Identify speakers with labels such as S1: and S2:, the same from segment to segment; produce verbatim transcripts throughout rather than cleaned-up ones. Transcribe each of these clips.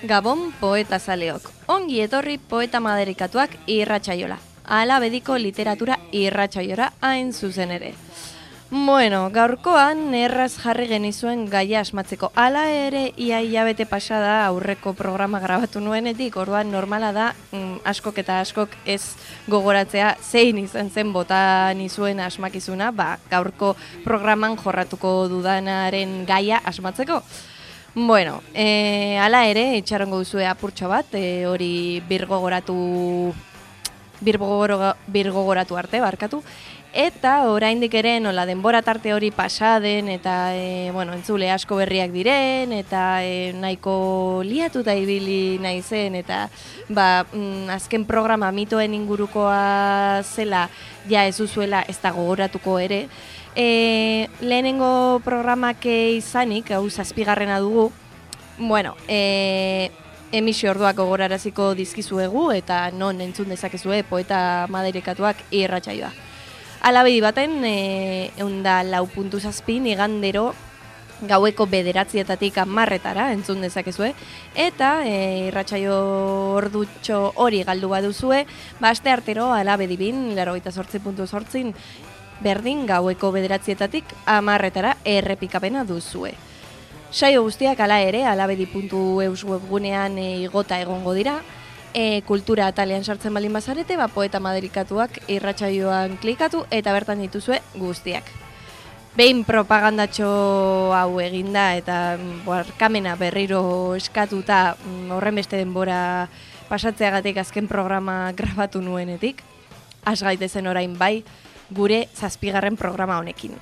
S1: Gabon poeta zaleok, ongi etorri poeta maderikatuak irratsaiola. Ala bediko literatura irratsaiora hain zuzen ere. Bueno, gaurkoan erraz jarri genizuen gaia asmatzeko. Hala ere, ia hilabete pasada aurreko programa grabatu nuenetik, orduan normala da, mm, askok eta askok ez gogoratzea zein izan zen bota nizuen asmakizuna, ba, gaurko programan jorratuko dudanaren gaia asmatzeko. Bueno, e, ala ere, itxarongo duzue apurtxo bat, e, hori birgogoratu, birgogoro, birgogoratu arte, barkatu. Eta oraindik ere nola denbora tarte hori pasaden eta e, bueno, entzule asko berriak diren eta e, nahiko liatuta ibili naizen eta ba, mm, azken programa mitoen ingurukoa zela ja ez duzuela ez da gogoratuko ere. E, lehenengo programak izanik, hau zazpigarrena dugu, bueno, e, emisio orduak gogoraraziko dizkizuegu eta non entzun dezakezue poeta maderikatuak irratsaioa. Alabedi baten, e, eunda lau puntu zazpin, igandero gaueko bederatzietatik amarretara entzun dezakezue, eta e, irratsaio ordutxo hori galdu baduzue, ba aste artero alabedi bin, laurogeita zortzi puntu zortzi, berdin gaueko bederatzietatik amarretara errepikapena duzue. Saio guztiak ala ere, alabedi puntu eus webgunean e, igota egongo dira, e, kultura atalean sartzen baldin bazarete, ba, poeta maderikatuak irratsaioan klikatu eta bertan dituzue guztiak. Behin propagandatxo hau eginda eta barkamena berriro eskatuta horren beste denbora pasatzeagatik azken programa grabatu nuenetik, has gaitezen orain bai, gure zazpigarren programa honekin.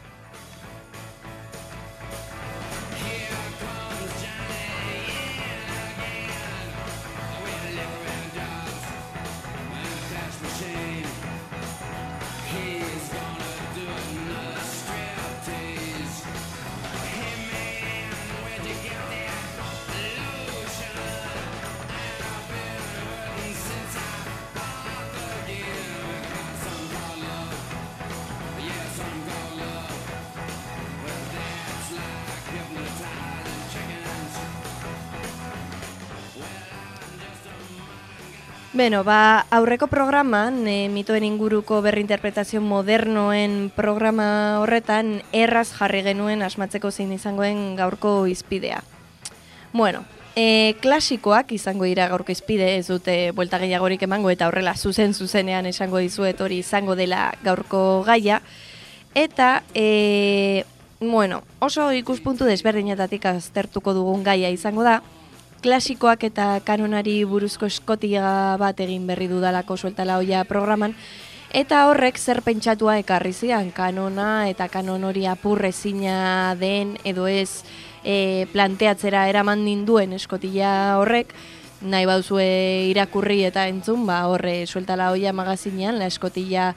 S1: Beno, ba, aurreko programan, e, mitoen inguruko berrinterpretazio modernoen programa horretan erraz jarri genuen asmatzeko zein izangoen gaurko izpidea. Bueno, e, klasikoak izango dira gaurko izpide, ez dute buelta gehiagorik emango eta horrela zuzen-zuzenean esango dizuet hori izango dela gaurko gaia. Eta, e, bueno, oso ikuspuntu desberdinetatik aztertuko dugun gaia izango da, klasikoak eta kanonari buruzko eskotia bat egin berri dudalako sueltala hoia programan, eta horrek zer pentsatua ekarri zian kanona eta kanon hori apurrezina den edo ez e, planteatzera eraman ninduen eskotila horrek, nahi bauzue irakurri eta entzun, ba horre sueltala hoia magazinean, la eskotila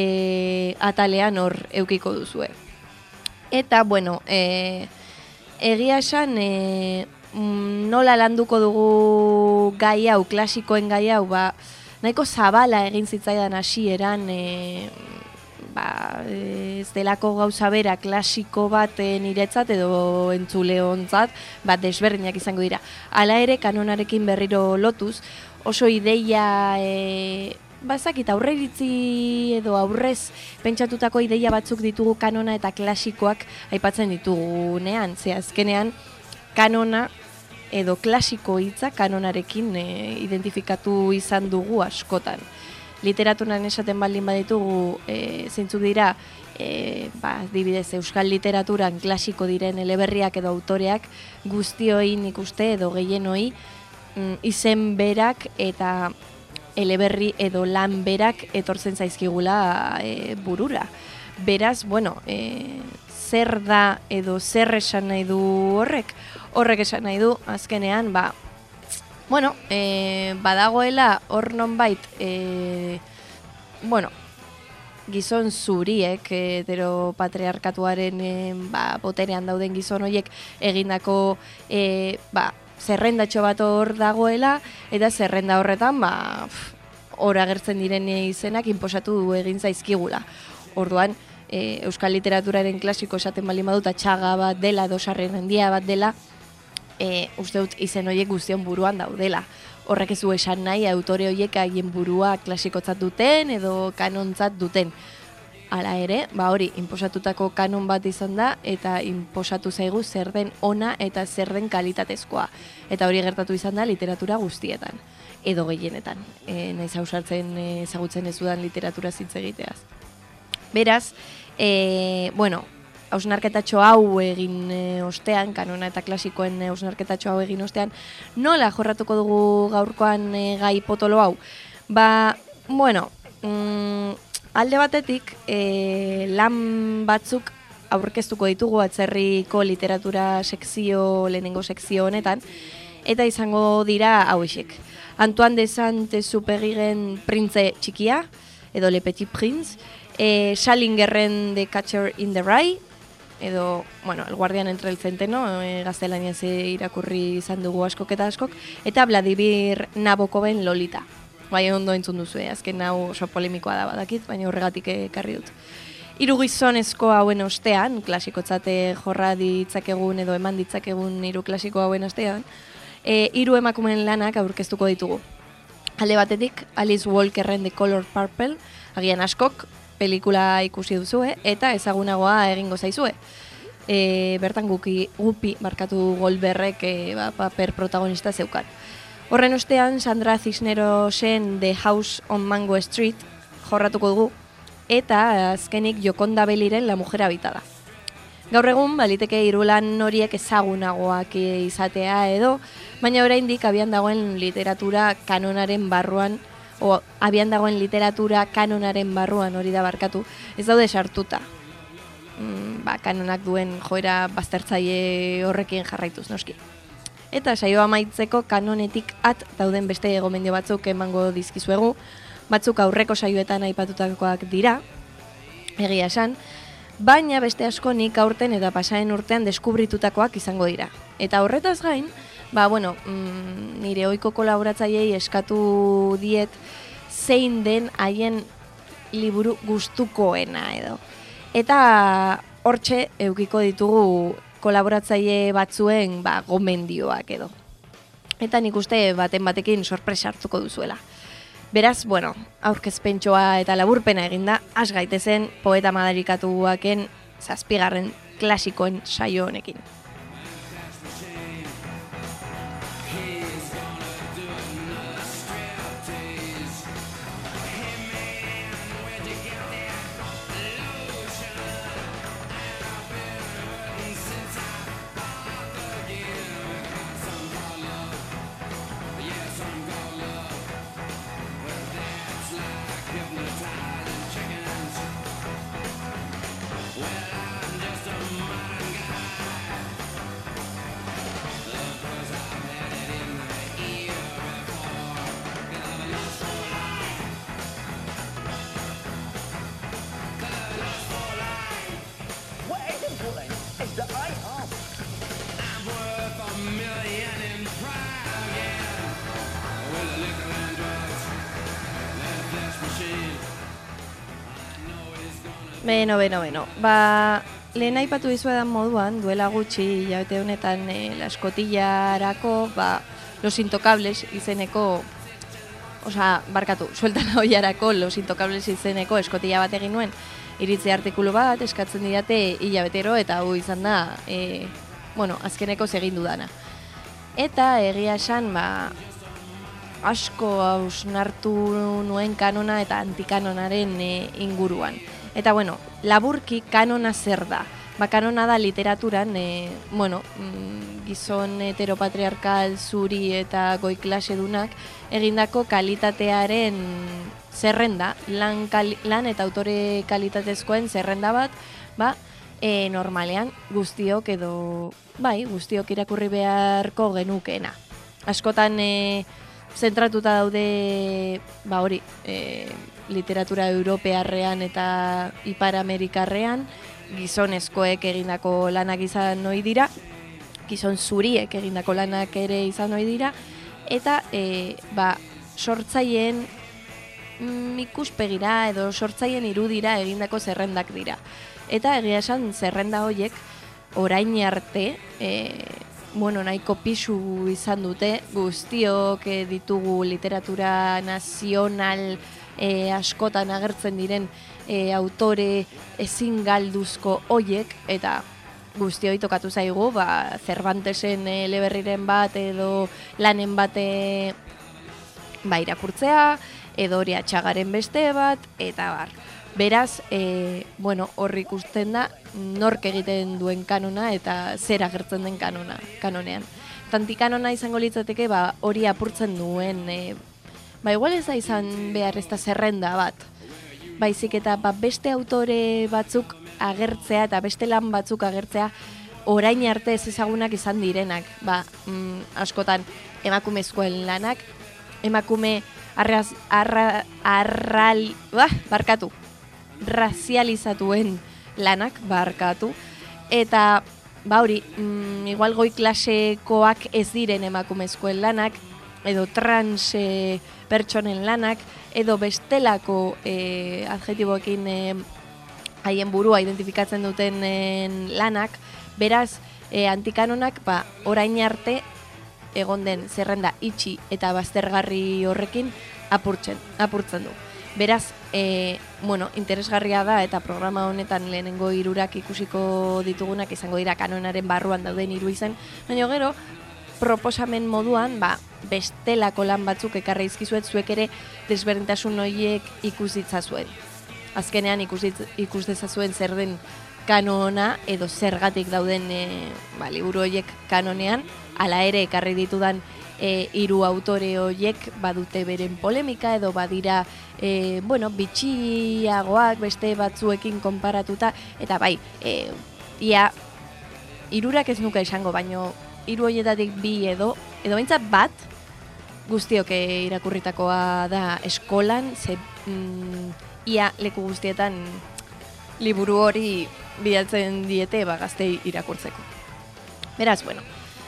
S1: e, atalean hor eukiko duzue. Eta, bueno, e, egia esan, e, nola landuko dugu gai hau, klasikoen gai hau, ba, nahiko zabala egin zitzaidan hasieran, e, ba, ez delako gauza bera klasiko bat e, niretzat edo entzuleontzat, ba, desberdinak izango dira. Hala ere, kanonarekin berriro lotuz, oso ideia, e, bazakit, aurreiritzi edo aurrez pentsatutako ideia batzuk ditugu kanona eta klasikoak aipatzen ditugunean, ze azkenean, kanona edo klasiko hitza kanonarekin e, identifikatu izan dugu askotan. Literaturan esaten baldin baditugu e, zeintzuk dira, e, ba, dibidez, euskal literaturan klasiko diren eleberriak edo autoreak guztioi nik uste edo gehienoi mm, izen berak eta eleberri edo lan berak etortzen zaizkigula e, burura. Beraz, bueno, e, zer da edo zer esan nahi du horrek? Horrek esan nahi du, azkenean, ba, bueno, e, badagoela hor nonbait, e, bueno, gizon zuriek, heteropatriarkatuaren e, ba, boterean dauden gizon horiek egindako e, ba, zerrendatxo bat hor dagoela, eta zerrenda horretan, ba, hor agertzen diren izenak inposatu egin zaizkigula. Orduan, e, euskal literaturaren klasiko esaten baldin badut, txaga bat dela, edo sarren handia bat dela, e, uste dut izen horiek guztion buruan daudela. Horrek ez du esan nahi autore horiek haien burua klasikotzat duten edo kanontzat duten. Hala ere, ba hori, inposatutako kanon bat izan da, eta inposatu zaigu zer den ona eta zer den kalitatezkoa. Eta hori gertatu izan da literatura guztietan, edo gehienetan. E, naiz hausartzen ezagutzen ez dudan literatura hitz egiteaz. Beraz, e, bueno, hausnarketatxo hau egin e, ostean, kanona eta klasikoen hausnarketatxo hau egin ostean, nola jorratuko dugu gaurkoan e, gai potolo hau? Ba, bueno, mm, alde batetik, e, lan batzuk aurkeztuko ditugu atzerriko literatura sekzio, lehenengo sekzio honetan, eta izango dira hauexek. Antoine de Saint-Exupéryren Printze txikia, edo Le Petit Prince, e, Salingerren The Catcher in the Rye, edo, bueno, El Guardián entre el Centeno, e, gaztelaniaz irakurri izan dugu askok eta askok, eta Vladimir Nabokoven Lolita. Bai, ondo entzun duzu, azken hau oso polemikoa da badakit, baina horregatik ekarri dut. Hiru gizonezko hauen ostean, klasikotzate jorra ditzakegun edo eman ditzakegun hiru klasiko hauen ostean, e, hiru emakumeen lanak aurkeztuko ditugu. Alde batetik, Alice Walkerren The Color Purple, agian askok, pelikula ikusi duzue, eta ezagunagoa egingo zaizue. E, bertan guki, gupi barkatu Goldbergek e, ba, paper protagonista zeukan. Horren ostean, Sandra Cisnerosen The House on Mango Street jorratuko dugu, eta azkenik Joconda Belliren La Mujer Habitada. Gaur egun, baliteke hirulan horiek ezagunagoak izatea edo, baina oraindik abian dagoen literatura kanonaren barruan, o abian dagoen literatura kanonaren barruan hori da barkatu, ez daude sartuta. Mm, ba, kanonak duen joera baztertzaile horrekin jarraituz noski. Eta saioa amaitzeko kanonetik at dauden beste gomendio batzuk emango dizkizuegu, batzuk aurreko saioetan aipatutakoak dira, egia esan, baina beste asko nik aurten eta pasaren urtean deskubritutakoak izango dira. Eta horretaz gain, ba, bueno, mm, nire ohiko kolaboratzaileei eskatu diet zein den haien liburu gustukoena edo. Eta hortxe eukiko ditugu kolaboratzaile batzuen ba, gomendioak edo. Eta nik uste baten batekin sorpresa hartuko duzuela. Beraz, bueno, aurkezpentsoa eta laburpena eginda, has gaitezen poeta madarikatuaken zazpigarren klasikoen saio honekin. Beno, beno, beno. Ba, lehen aipatu dizuedan moduan, duela gutxi, hilabete honetan, e, laskotillarako, ba, Los Intocables izeneko, osa, barkatu, sueltan hoiarako Los Intocables izeneko eskotilla bat egin nuen, iritzi artikulu bat, eskatzen didate hilabetero, eta hau izan da, e, bueno, azkeneko segin dudana. Eta egia esan, ba, asko hausnartu nuen kanona eta antikanonaren e, inguruan. Eta, bueno, laburki kanona zer da. Ba, kanona da literaturan, e, bueno, gizon heteropatriarkal zuri eta goi klase dunak egindako kalitatearen zerrenda, lan, kali, lan eta autore kalitatezkoen zerrenda bat, ba, e, normalean guztiok edo, bai, guztiok irakurri beharko genukeena. Askotan e, zentratuta daude, ba hori, e, literatura europearrean eta ipar-amerikarrean, gizonezkoek egindako lanak izan ohi dira, gizon zuriek egindako lanak ere izan ohi dira, eta e, ba, sortzaileen mm, ikuspegira edo sortzaileen irudira egindako zerrendak dira. Eta egia esan zerrenda horiek orain arte, e, bueno, nahiko pisu izan dute, guztiok eh, ditugu literatura nazional eh, askotan agertzen diren eh, autore ezin galduzko hoiek, eta guztioi tokatu zaigu, ba, Cervantesen eh, eleberriren bat edo lanen bate ba, irakurtzea, edo hori atxagaren beste bat, eta bar. Beraz, e, bueno, horri ikusten da nork egiten duen kanona eta zer agertzen den kanona, kanonean. Tantikanona izango litzateke ba, hori apurtzen duen, e, ba igual ez da izan behar ez da zerrenda bat, baizik eta ba, beste autore batzuk agertzea eta beste lan batzuk agertzea orain arte ez ezagunak izan direnak, ba, mm, askotan emakumezkoen lanak, emakume arraz, arra, arral, bah, barkatu, razializatuen lanak barkatu, eta ba hori, mm, igual goi klasekoak ez diren emakumezkoen lanak, edo trans e, pertsonen lanak, edo bestelako e, adjetiboekin e, haien burua identifikatzen duten e, lanak, beraz, e, antikanonak ba, orain arte egon den zerrenda itxi eta baztergarri horrekin apurtzen, apurtzen du. Beraz, e, bueno, interesgarria da eta programa honetan lehenengo hirurak ikusiko ditugunak izango dira kanonaren barruan dauden hiru izen, baina gero proposamen moduan, ba, bestelako lan batzuk ekarri izkizuet zuek ere desberdintasun horiek ikus ditzazuen. Azkenean ikus, ikus dezazuen zer den kanona edo zergatik dauden e, ba, liburu horiek kanonean, hala ere ekarri ditudan E, hiru autore horiek badute beren polemika edo badira e, bueno, bitxiagoak beste batzuekin konparatuta, eta bai, e, ia hirurak ez nuka esango, baino hiru horietatik bi edo, edo behintzat bat guztiok irakurritakoa da eskolan, ze mm, ia leku guztietan liburu hori bidaltzen diete ba, gaztei irakurtzeko. Beraz, bueno,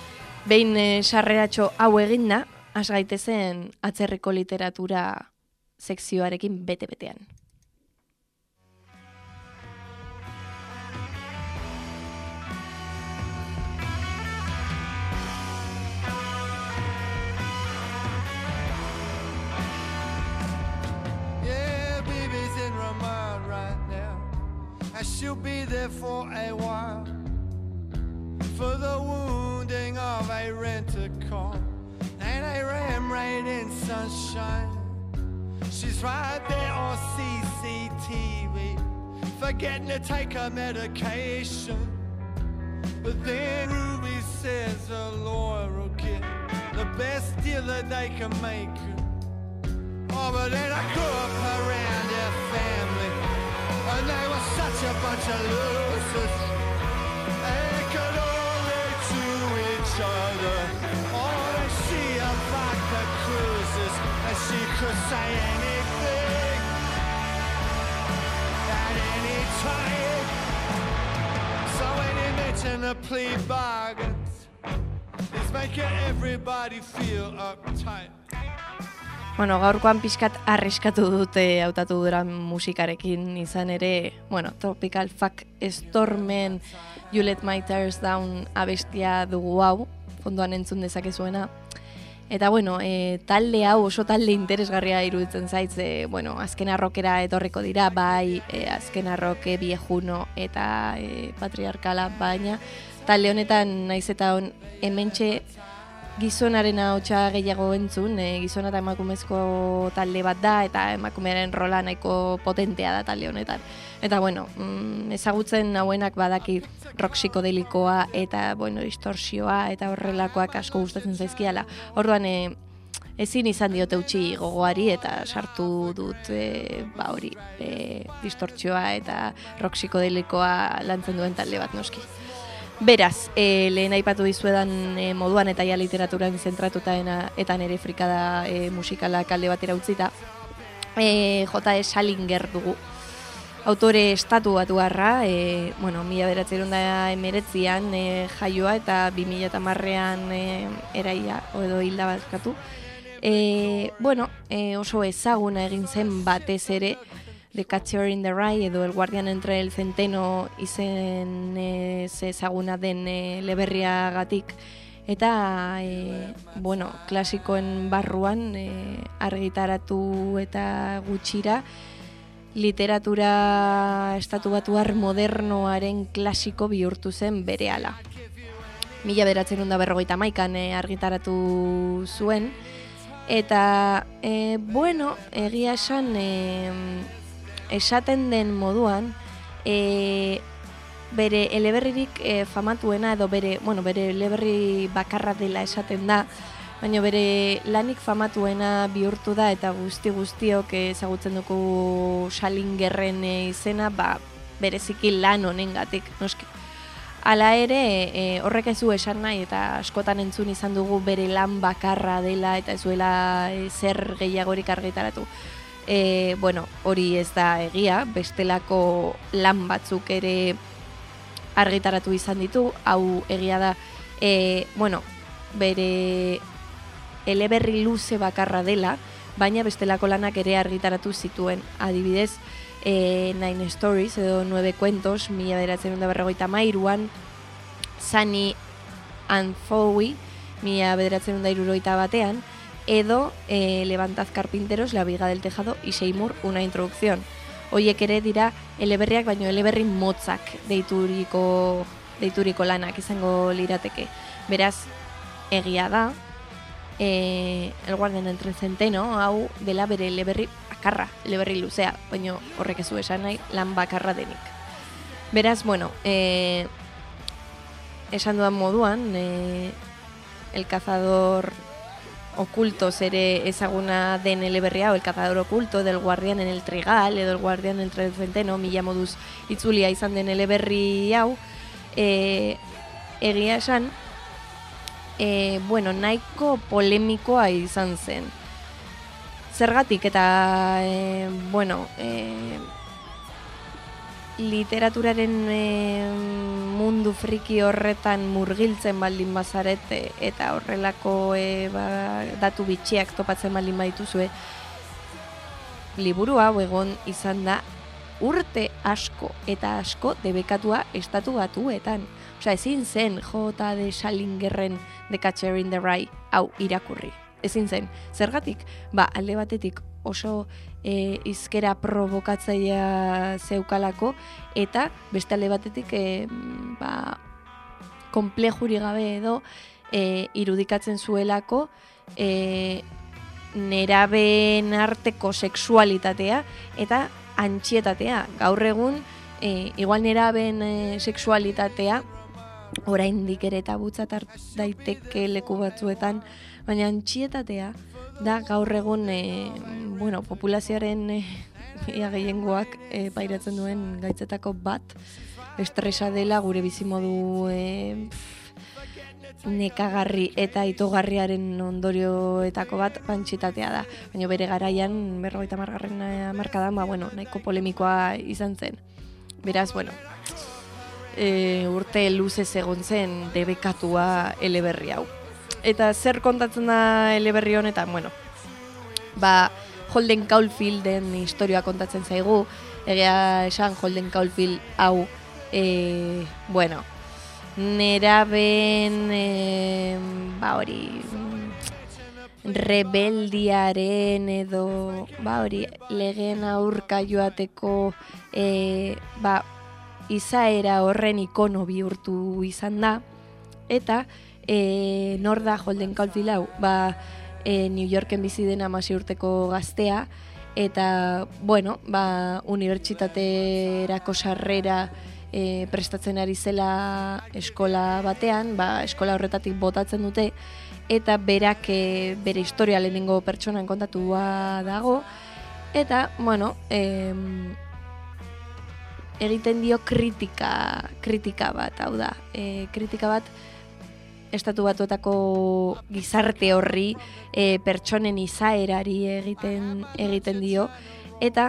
S1: behin e, sarreratxo hau eginda, has gaitezen atzerriko literatura sekzioarekin bete-betean.
S2: Yeah, baby's in Ramon right now, and she'll be there for a while. For the wounding of a rent-a-car and a ram raid in sunshine. She's right there on C C T V, forgetting to take her medication. But then Ruby says the lawyer will get the best deal that they can make. Oh, but then I grew up around their family, and they were such a bunch of losers. They could each other. Oh, and she about the cruises, and she could say anything at any time. So when you mention the plea bargains, it's making everybody feel uptight.
S1: Bueno, gaurkoan pixkat arriskatu dute hautatu duran musikarekin, izan ere, bueno, Tropical Fuck Stormen You Let My Tears Down abestia dugu hau, fondoan entzun dezakezuena. Eta bueno, e, talde hau oso talde interesgarria iruditzen zaitz, e, bueno, azken arrokera etorriko dira, bai, e, azken arroke viejuno eta e, patriarkala, baina talde honetan naiz eta on, hementxe gizonaren ahotsa gehiago entzun, e, gizona eta emakumezko talde bat da, eta emakumearen rola nahiko potentea da talde honetan. Eta bueno, mm, ezagutzen hauenak badaki rock psikodelikoa eta bueno, distorsioa eta horrelakoak asko gustatzen zaizkiala. Orduan e, ezin izan diote utzi gogoari eta sartu dut e, ba hori, e, distortsioa eta rock psikodelikoa lantzen duen talde bat noski. Beraz, e, lehen aipatu dizuedan e, moduan eta ja literaturan zentratuta eta nere frikada e, musikalak alde batera utzita, e, J E Salinger dugu. Autore estatu batuarra, e, bueno, mila bederatziehun eta hemeretzian e, jaioa eta bi mila hamarrean e, eraila, edo hilda bazkatu. E, bueno, e, oso ezaguna egin zen batez ere The Catcher in the Rye edo El Guardián entre el Centeno izen ez ezaguna den e, leberriagatik eta e, bueno, klasikoen barruan e, argitaratu eta gutxira literatura estatubatuar modernoaren klasiko bihurtu zen berehala. Mila bederatziehun eta berrogeita hamaikan e, argitaratu zuen, eta e, bueno, egia esan e, esaten den moduan e, bere eleberririk e, famatuena edo bere, bueno, bere eleberri bakarra dela esaten da, baina bere lanik famatuena bihurtu da eta guzti guztiok ezagutzen dugu Salingerren e, izena, ba, bereziki lan honengatik, noski. Hala ere, e, horrek ez du esan nahi eta askotan entzun izan dugu bere lan bakarra dela eta ez duela e, zer gehiagorik argitaratu. E, bueno, hori ez da egia, bestelako lan batzuk ere argitaratu izan ditu, hau egia da, e, bueno, bere eleberri luze bakarra dela, baina bestelako lanak ere argitaratu zituen, adibidez, e, Nine Stories edo Nueve Cuentos, mila bederatziehun eta berrogeita hamairuan, Sunny and Fowie, mila bederatziehun eta hirurogeita batean, edo e, Levantad Carpinteros, La Viga del Tejado y Seymour, una introducción. Hoiek ere dira eleberriak, baino eleberri motzak deituriko, deituriko lanak izango lirateke. Beraz, egia da, e, El Guardián del Tren Centeno, hau dela bere eleberri bakarra, eleberri luzea, baino horrek ez du esan nahi lan bakarra denik. Beraz, bueno, e, esan dudan moduan, e, El Cazador Ocultos ere ezaguna den eleberria, o El Cazador Oculto, del Guardián en el Trigal, edo El Guardián en el Tren Centeno, mila moduz itzulia izan den eleberri hau, e, egia esan, e, bueno, nahiko polemikoa izan zen. Zergatik eta, e, bueno, e, literaturaren e, mundu friki horretan murgiltzen baldin bazarete eta horrelako e, ba, datu bitxiak topatzen baldin badituzue, liburu hau egon izan da urte asko eta asko debekatua estatu batuetan. Osea, ezin zen J D Salingerren The Catcher in the Rye hau irakurri. Ezin zen. Zergatik? Ba, alde batetik oso e, izkera provokatzailea zeukalako, eta beste alde batetik e, ba, konplejuri gabe edo e, irudikatzen zuelako e, nerabeen arteko sexualitatea eta antxietatea. Gaur egun, e, igual nerabeen e, sexualitatea oraindik ere tabutzat daiteke leku batzuetan, baina antxietatea da gaur egun e, bueno, populazioaren e, ia gehiengoak e, pairatzen duen gaitzetako bat, estresa dela gure bizimodu e, nekagarri eta itogarriaren ondorioetako bat antxietatea da. Baina bere garaian, berrogeita hamargarren hamarkadan, ba, bueno, nahiko polemikoa izan zen. Beraz, bueno, e, urte luzez egon zen debekatua eleberri hau. Eta zer kontatzen da eleberri honetan, bueno, ba, Holden Caulfielden historia kontatzen zaigu, egia esan Holden Caulfield hau, e, bueno, neraben, e, ba hori, rebeldiaren edo, ba hori, legeen aurka joateko, e, ba, izaera horren ikono bihurtu izan da, eta e, nor da Holden Caulfield hau, ba, e, New Yorken bizi den hamasei urteko gaztea, eta, bueno, ba, unibertsitaterako sarrera e, prestatzen ari zela eskola batean, ba, eskola horretatik botatzen dute, eta berak e, bere historia lehenengo pertsonan kontatua dago, eta, bueno, e, egiten dio kritika, kritika bat, hau da, e, kritika bat estatu batuetako gizarte horri, e, pertsonen izaerari egiten egiten dio, eta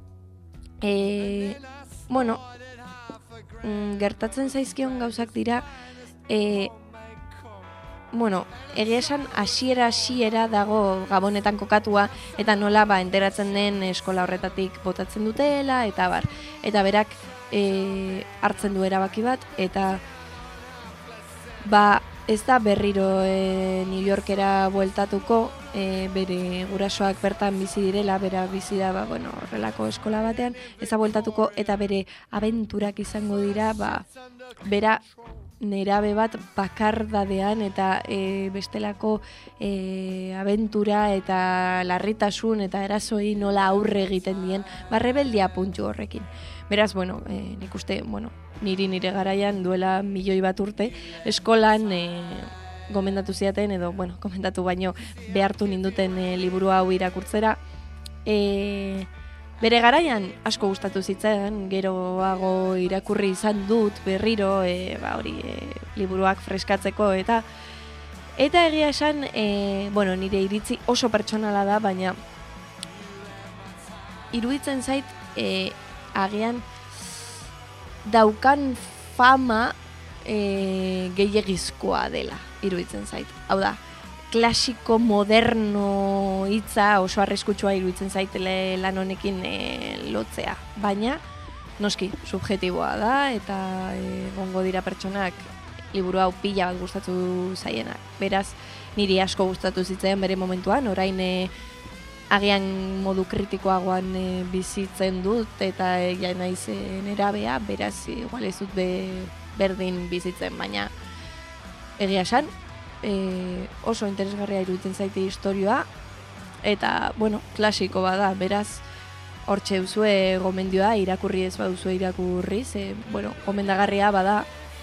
S1: e, bueno, mm, gertatzen zaizkion gauzak dira, e, bueno, egia esan hasiera hasiera dago Gabonetan kokatua, eta nola ba enteratzen den eskola horretatik botatzen dutela, eta bar, eta berak e, hartzen du erabaki bat, eta ba ez da berriro e, New Yorkera bueltatuko, e, bere gurasoak bertan bizi direla, bera bizi da, ba, bueno, horrelako eskola batean, ez da bueltatuko eta bere abenturak izango dira, ba, bera nerabe bat bakardadean eta e, bestelako e, abentura eta larritasun eta erazoi nola aurre egiten dien, ba, rebeldia puntu horrekin. Beraz, bueno, e, nik uste, bueno, niri nire garaian duela milioi bat urte, eskolan e, gomendatu ziaten, edo, bueno, gomendatu baino behartu ninduten e, liburu hau irakurtzera. E, bere garaian asko gustatu zitzaidan, geroago irakurri izan dut berriro, e, ba, hori, e, liburuak freskatzeko, eta eta egia esan, e, bueno, nire iritzi oso pertsonala da, baina iruditzen zait, e, agian daukan fama e, gehiagizkoa dela, iruditzen zait. Hau da, klasiko moderno hitza oso arriskutsua iruditzen zait lan honekin e, lotzea. Baina, noski, subjetiboa da, eta egongo dira pertsonak liburu hau pila bat gustatu zaienak. Beraz, niri asko gustatu zitzaidan bere momentuan, orain e, agian modu kritikoagoan e, bizitzen dut, eta e, ja naiz e, nerabea, beraz, igual ez dut be, berdin bizitzen, baina egia esan, e, oso interesgarria iruditzen zaite historioa, eta, bueno, klasiko bada, beraz, hortxe duzue gomendioa, irakurri ez baduzue irakurri, ze, bueno, gomendagarria bada,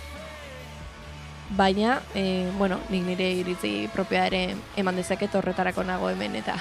S1: baina, e, bueno, nik nire iritzi propioa ere eman dezaket horretarako nago hemen, eta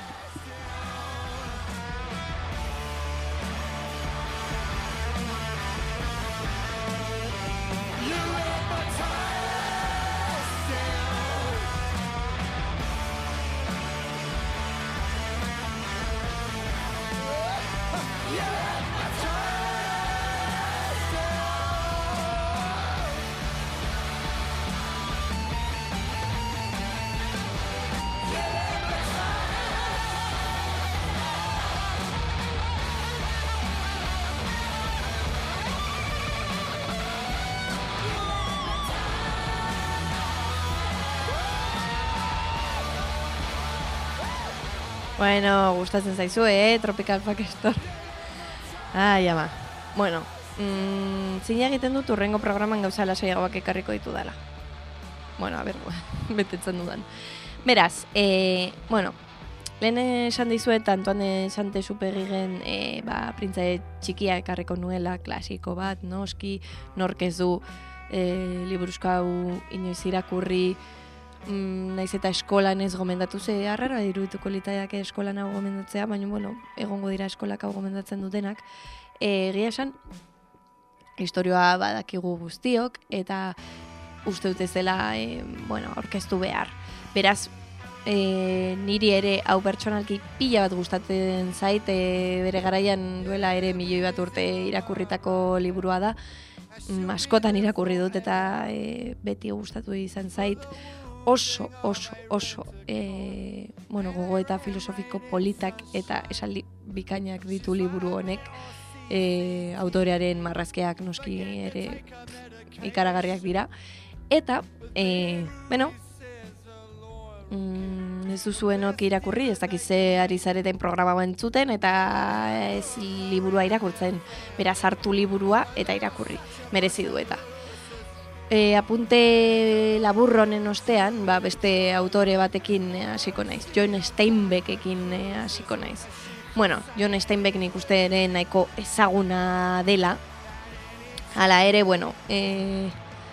S1: bueno, gustatzen zaizu, eh, Tropical Pakestor. Ai, ama. Bueno, mm, zina egiten dut urrengo programan gauza lasaiagoak ekarriko ditu dela. Bueno, a ber, betetzen dudan. Beraz, eh, bueno, lehen esan dizuet, Antoine Saint-Exupéryren eh, ba, printze txikia ekarriko nuela, klasiko bat, noski, nork ez du eh, liburuzko hau inoiz irakurri, Mm, naiz eta eskolan ez gomendatu ze arrara irudituko litaiake eskolan hau gomendatzea, baina bueno, egongo dira eskolak hau gomendatzen dutenak. E, egia esan, historioa badakigu guztiok, eta uste dut ez dela e, bueno, aurkeztu behar. Beraz, e, niri ere hau pertsonalki pila bat gustatzen zait, e, bere garaian duela ere milioi bat urte irakurritako liburua da. Mm, askotan irakurri dut eta e, beti gustatu izan zait. Oso, oso, oso, e, bueno, gogo eta filosofiko politak eta esaldi bikainak ditu liburu honek, e, autorearen marrazkeak noski ere ikaragarriak dira. Eta, e, bueno, mm, ez duzuenok irakurri, ez dakize ari zareten programa entzuten, eta ez liburua irakurtzen, beraz hartu liburua eta irakurri, merezi du eta. E, apunte labur honen ostean, ba, beste autore batekin hasiko naiz, John Steinbeckekin hasiko naiz. Bueno, John Steinbeck nik uste ere nahiko ezaguna dela, hala ere, bueno, e,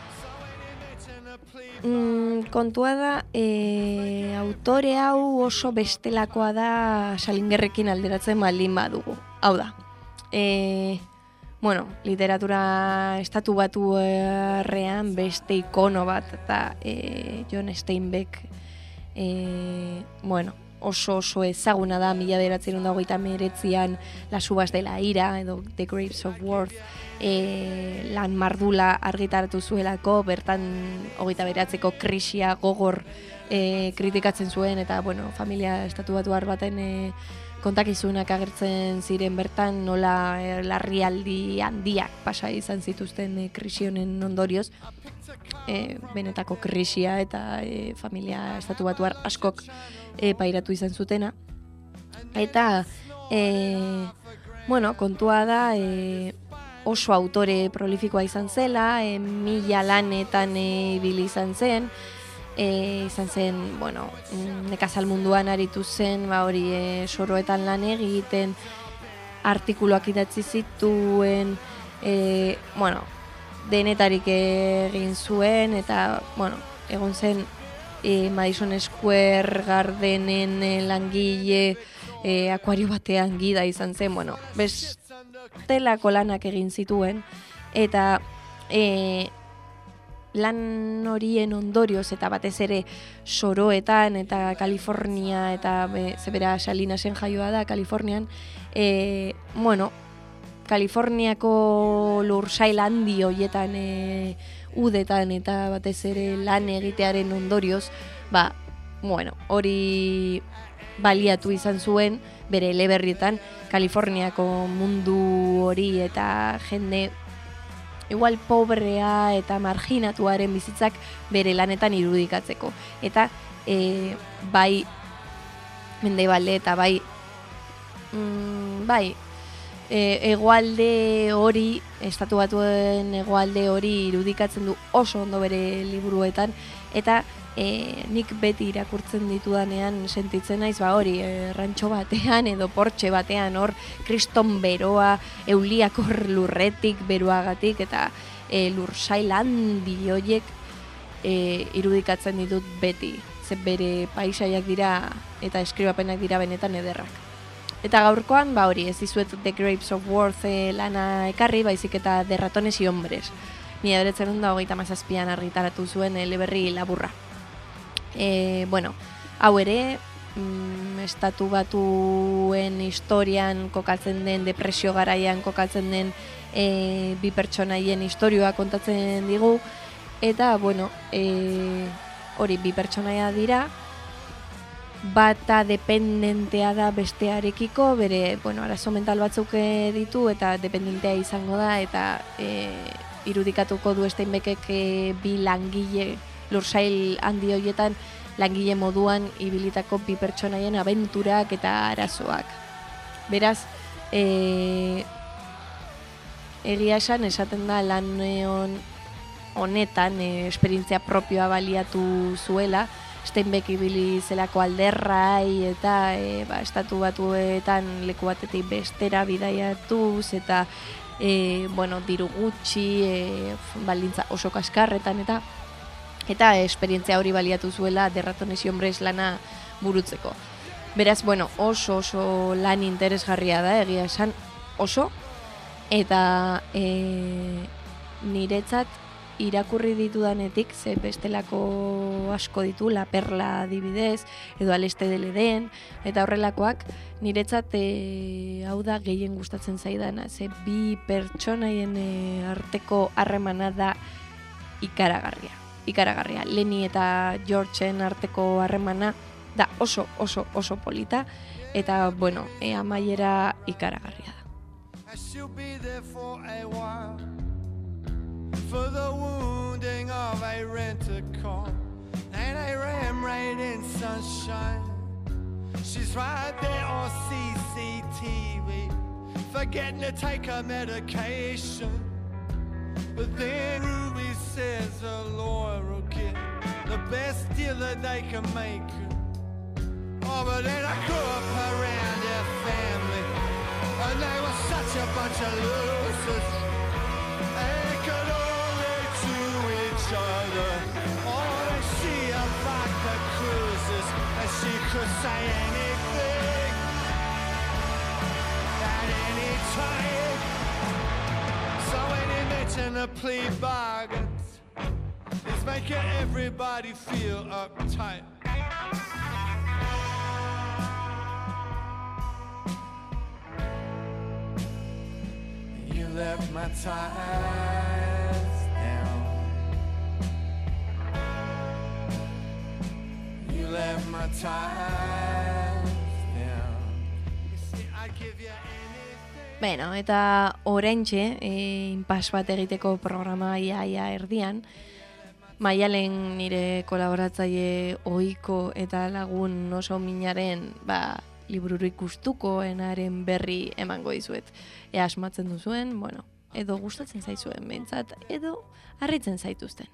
S1: mm, kontua da, e, autore hau oso bestelakoa da Salingerrekin alderatzen baldin badugu. Hau da, e, bueno, literatura estatu batu errean beste ikono bat, eta e, John Steinbeck, e, bueno, oso oso ezaguna da, mila bederatziehun eta hogeita hemeretzian Las uvas de la ira, edo The Grapes of Wrath, e, lan mardula argitaratu zuelako, bertan hogeita bederatziko krisia gogor e, kritikatzen zuen, eta, bueno, familia estatu batuar baten e, kontakizunak agertzen ziren bertan, nola e, larrialdi handiak pasa izan zituzten e, krisi honen ondorioz, e, benetako krisia eta e, familia estatu batuar askok e, pairatu izan zutena. Eta, e, bueno, kontua da, e, oso autore prolifikoa izan zela, e, mila lanetan e, ibili izan zen, E, izan zen, bueno, nekazal munduan aritu zen, ba hori e, soroetan lan egiten, artikuluak idatzi zituen, e, bueno, denetarik egin zuen, eta, bueno, egon zen e, Madison Square Gardenen e, langile, e, akuario batean gida izan zen, bueno, bestelako lanak egin zituen, eta e, lan horien ondorioz eta batez ere soroetan eta Kalifornia eta be, zebera Salinasen jaioa da Kalifornian, e, bueno, Kaliforniako lursail handi hoietan e, udetan eta batez ere lan egitearen ondorioz, ba, bueno, hori baliatu izan zuen bere eleberrietan Kaliforniako mundu hori eta jende igual pobrea eta marginatuaren bizitzak bere lanetan irudikatzeko. Eta e, bai mendebalde eta bai mm, bai e, egoalde hori, estatu batuen egoalde hori irudikatzen du oso ondo bere liburuetan, eta e, nik beti irakurtzen ditudanean sentitzen naiz ba hori, e, rantxo batean edo portxe batean hor kriston beroa, euliak hor lurretik beroagatik eta e, lursail handi horiek e, irudikatzen ditut beti, ze bere paisaiak dira eta eskribapenak dira benetan ederrak. Eta gaurkoan, ba hori, ez dizuet The Grapes of Worth e, lana ekarri, baizik eta De Ratones y Hombres. Mila bederatziehun eta hogeita hamazazpian argitaratu zuen eleberri laburra. E, bueno, hau ere, mm, estatu batuen historian kokatzen den, depresio garaian kokatzen den e, bi pertsonaien istorioa kontatzen digu, eta, bueno, e, hori bi pertsonaia dira, bata dependentea da bestearekiko, bere, bueno, arazo mental batzuk ditu, eta dependentea izango da, eta e, irudikatuko du Steinbeckek e, bi langile, lursail handi horietan langile moduan ibilitako bi pertsonaien abenturak eta arazoak. Beraz, e, egia esan esaten da lan on, honetan e, esperientzia propioa baliatu zuela, Steinbeck ibili zelako alderrai eta e, ba, estatu batuetan leku batetik bestera bidaiatuz eta e, bueno, diru gutxi, e, baldintza oso kaskarretan eta eta esperientzia hori baliatu zuela De Ratones y Hombres lana burutzeko. Beraz, bueno, oso oso lan interesgarria da, egia esan oso, eta e, niretzat irakurri ditudanetik, ze bestelako asko ditu, La Perla adibidez, edo Aleste del Eden, eta horrelakoak, niretzat e, hau da gehien gustatzen zaidana, ze bi pertsonaien e, arteko harremana da ikaragarria. ikaragarria. Lenny eta Georgeen arteko harremana da oso, oso, oso polita, eta, bueno, e, amaiera ikaragarria da.
S2: She'll be there for a while, for the wounding of a rent-a-car and a ram raid in sunshine. She's right there on C C T V, forgetting to take her medication. But then Ruby says a lawyer will get the best deal that they can make. Oh, but then I grew up around their family, and they were such a bunch of losers. They could only do each other. Oh, and she liked the cruises, and she could say anything at any time. So when he mentioned the plea bargains, it's making everybody feel uptight. You left my ties down. hypnotized them. You see, I'd give you anything.
S1: Bueno, eta oraintxe, e, inpas bat egiteko programa ia, ia erdian, Maialen nire kolaboratzaile ohiko eta lagun oso minaren ba, libururik gustukoenaren berri emango dizuet. E asmatzen duzuen, bueno, edo gustatzen zaizuen behintzat, edo harritzen zaituzten.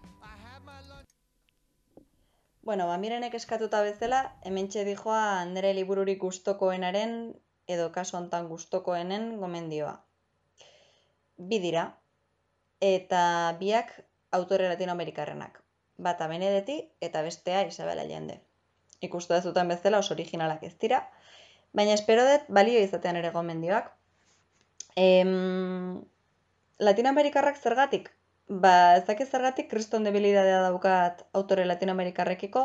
S3: Bueno, ba, mirenek eskatuta bezala, hementxe dijoa nire libururik gustokoenaren edo kasu hontan gustokoenen gomendioa. Bi dira, eta biak autore latinoamerikarrenak. Bata Benedetti eta bestea Isabel Allende. Ikustu dezuten bezala oso originalak ez dira, baina espero dut balio izatean ere gomendioak. Em, Latinoamerikarrak zergatik? Ba, ez dakit zergatik kriston debilidadea daukat autore latinoamerikarrekiko,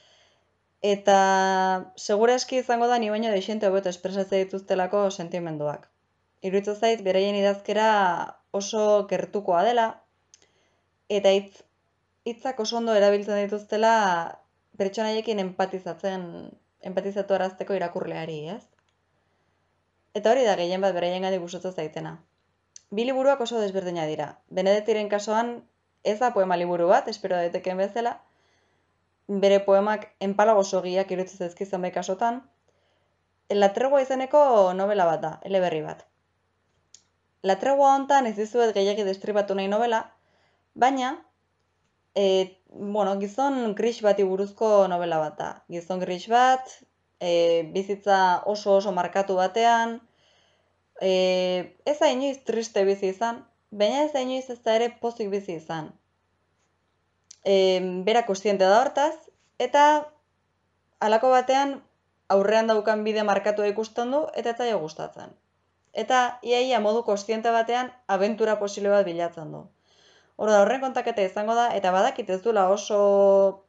S3: eta segura eski izango da ni baino deixente hobeto espresatzen dituztelako sentimenduak. Iruditzen zait beraien idazkera oso gertukoa dela, eta hitz hitzak oso ondo erabiltzen dituztela pertsonaiekin empatizatzen, empatizatu arazteko irakurleari, ez? Eta hori da gehien bat beraiengandik gustatzen zaitena. Bi liburuak oso desberdina dira. Benedettiren kasuan ez da poema liburu bat, espero daitekeen bezala. Bere poemak enpalago sogiak iruditzen zaizkit zenbait kasotan. La Tregua izeneko novela bat da, eleberri bat. La Tregua hontan ez dizuet gehiegi destribatu nahi novela, baina e, bueno, gizon gris bati buruzko novela bat da. Gizon gris bat, e, bizitza oso oso markatu batean, e, ez da inoiz triste bizi izan, baina ez da inoiz ez da ere pozik bizi izan. E, bera kontziente da hortaz, eta halako batean aurrean daukan bide markatua ikusten du, eta ez zaio gustatzen. Eta iaia modu kontziente batean abentura posible bat bilatzen du. Orda, horren kontaketa izango da, eta badakit ez dula oso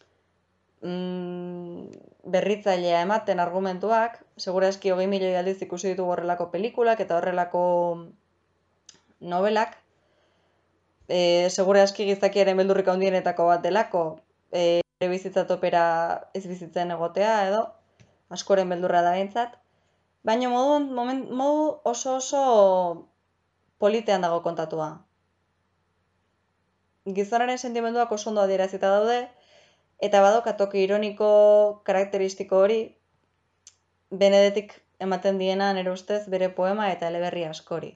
S3: mm, berritzailea ematen argumentuak, segura eski hogei milioi aldiz ikusi ditugu horrelako pelikulak eta horrelako novelak, e, segura eski gizakiaren beldurrik handienetako bat delako, e, ere bizitza topera ez bizitzen egotea edo, askoren beldurra da behintzat, baina modu, moment, modu oso oso politean dago kontatua. Gizonaren sentimenduak oso ondo adierazita daude, eta badoka toki ironiko karakteristiko hori, Benedettik ematen diena nire ustez bere poema eta eleberri askori.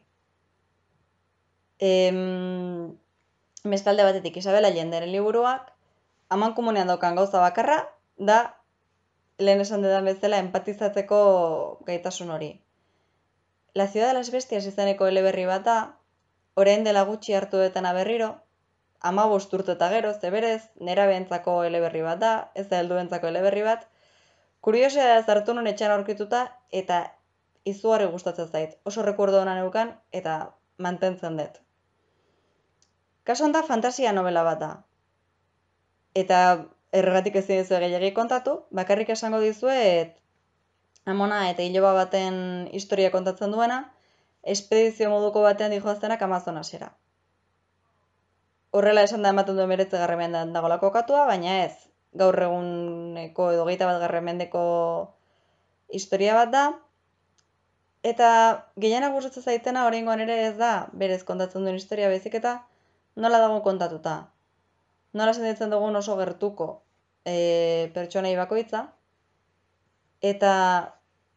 S3: Em, bestalde batetik Isabel Allenderen liburuak, amankomunean daukan gauza bakarra, da lehen esan dudan bezala empatizatzeko gaitasun hori. La Ciudad de las Bestias izeneko eleberri bat da, orain dela gutxi hartu dutena berriro, hamabost urte eta gero, zeberez, nerabeentzako eleberri bat da, ez da helduentzako eleberri bat. Kuriosia da zartu nun etxean aurkituta eta izugarri gustatzen zait. Oso rekurdo hona neukan eta mantentzen dut. Kasu honetan fantasia novela bat da. Eta erregatik ezin dizu gehiegi kontatu, bakarrik esango dizuet amona eta iloba baten historia kontatzen duena, espedizio moduko batean dijoaztenak Amazonasera. Horrela esan da ematen duen beretzegarren mendean dagoela kokatua, baina ez, gaur eguneko edo geita bat garren mendeko historia bat da, eta gehienak gustatzen zaitena oraingoan ere ez da berez kontatzen duen historia baizik eta nola dago kontatuta. Nola sentitzen dugun oso gertuko e, pertsonei bakoitza, eta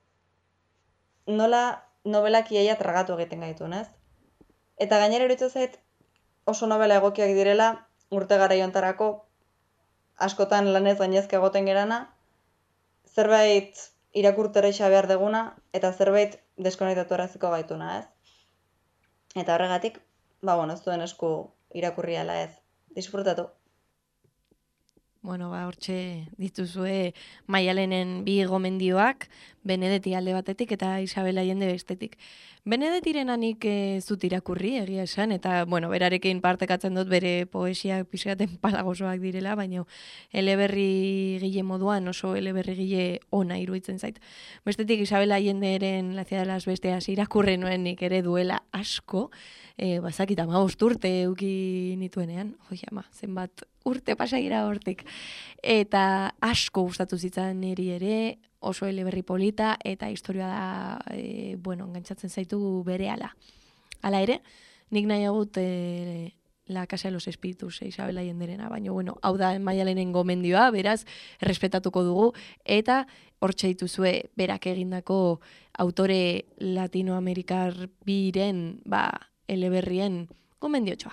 S3: nola novelak iaia tragatu egiten gaituen, ez? Eta gainera iruditzen zait oso novela egokiak direla urte garaiontarako askotan lanez gainezka egoten gerana, zerbait irakurterreixa behar deguna eta zerbait deskonektatu araziko gaituna, ez? Eta horregatik, ba bueno, ez duen esku irakurri ala ez. Disfrutatu.
S1: Bueno, ba, hortxe dituzue Maialenen bi gomendioak, Benedetti alde batetik eta Isabel Allende bestetik. Benedettiren anik e, zut irakurri, egia esan, eta, bueno, berarekin partekatzen dut bere poesiak pixkaten palagosoak direla, baina eleberri gile moduan oso eleberri gile ona iruditzen zait. Bestetik Isabel Allenderen La Ciudad de las Bestias irakurri nuen nik ere duela asko, e, bazakit hamabost urte euki nituenean, joi ama, zenbat urte pasagira hortik. Eta asko gustatu zitzan niri ere, oso eleberri polita, eta historia da, e, bueno, engantzatzen zaitu berehala. Hala ere, nik nahiagut e, La Casa de los Espíritus, Isabel Allenderena, baina, bueno, hau da Maialenen gomendioa, beraz, errespetatuko dugu, eta hortxe dituzue berak egindako autore latinoamerikar biren, ba, eleberrien gomendiotxoa.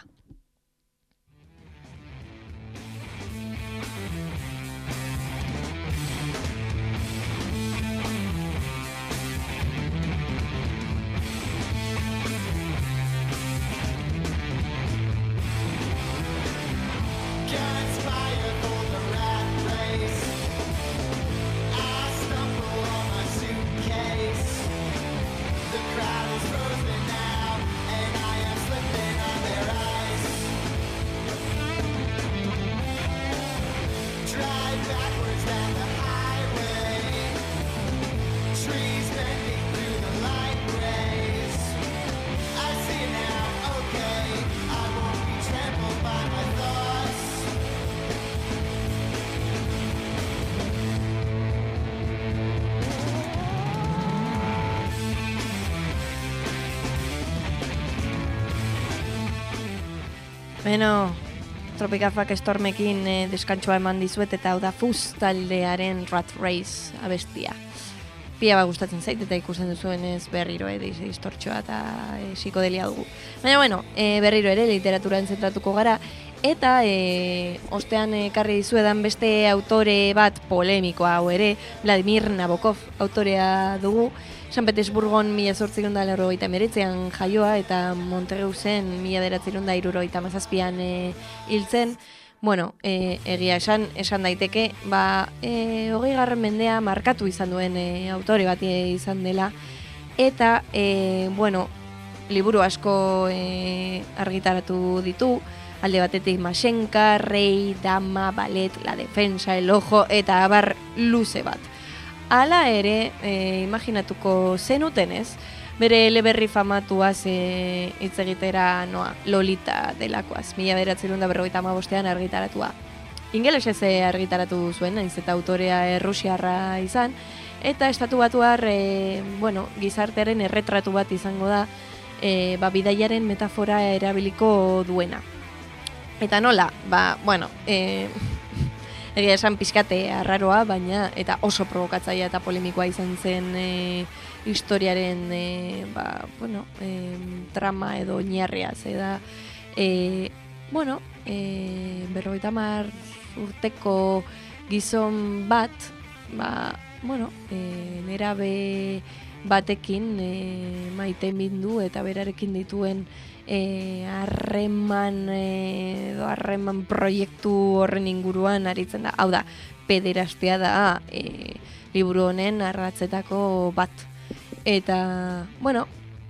S1: Beno, Tropicafak Stormekin e, deskantsoa eman dizuet, eta hau da Fuzz taldearen Rat Race abestia. Pia ba gustatzen zait, eta ikusten duzuenez berriro ere distortxoa eta e, psikodelia dugu. Baina, bueno, e, berriro ere literaturan zentratuko gara, eta e, ostean ekarri dizuedan beste autore bat polemikoa hau ere, Vladimir Nabokov autorea dugu, San Petersburgon mila zortziehun eta laurogeita hemeretzian jaioa, eta Monterreusen mila bederatziehun eta hirurogeita hamazazpian e, hiltzen. Bueno, e, egia esan, esan daiteke, ba, e, hogei garren mendea markatu izan duen e, autore bat izan dela, eta, e, bueno, liburu asko e, argitaratu ditu, alde batetik Mashenka, Rei, Dama, Ballet, La Defensa, El Ojo, eta abar luze bat. Hala ere, e, imaginatuko zenutenez, bere eleberri famatuaz e, hitz egitera noa, Lolita delakoaz, mila bederatziehun eta berrogeita hamabostean argitaratua. Ingelesez argitaratu zuen, naiz eta autorea errusiarra izan, eta estatu batuar, e, bueno, gizartearen erretratu bat izango da, e, ba, bidaiaren metafora erabiliko duena. Eta nola, ba, bueno, e, egia esan pixkate arraroa, baina eta oso provokatzaia eta polemikoa izan zen e, historiaren e, ba, bueno, e, trama edo oinarria, ze da, e, bueno, e, berrogeita hamar urteko gizon bat, ba, bueno, e, nerabe batekin e, maite mindu eta berarekin dituen harreman e, edo harreman proiektu horren inguruan aritzen da. Hau da, pederastia da e, liburu honen arratzetako bat. Eta, bueno,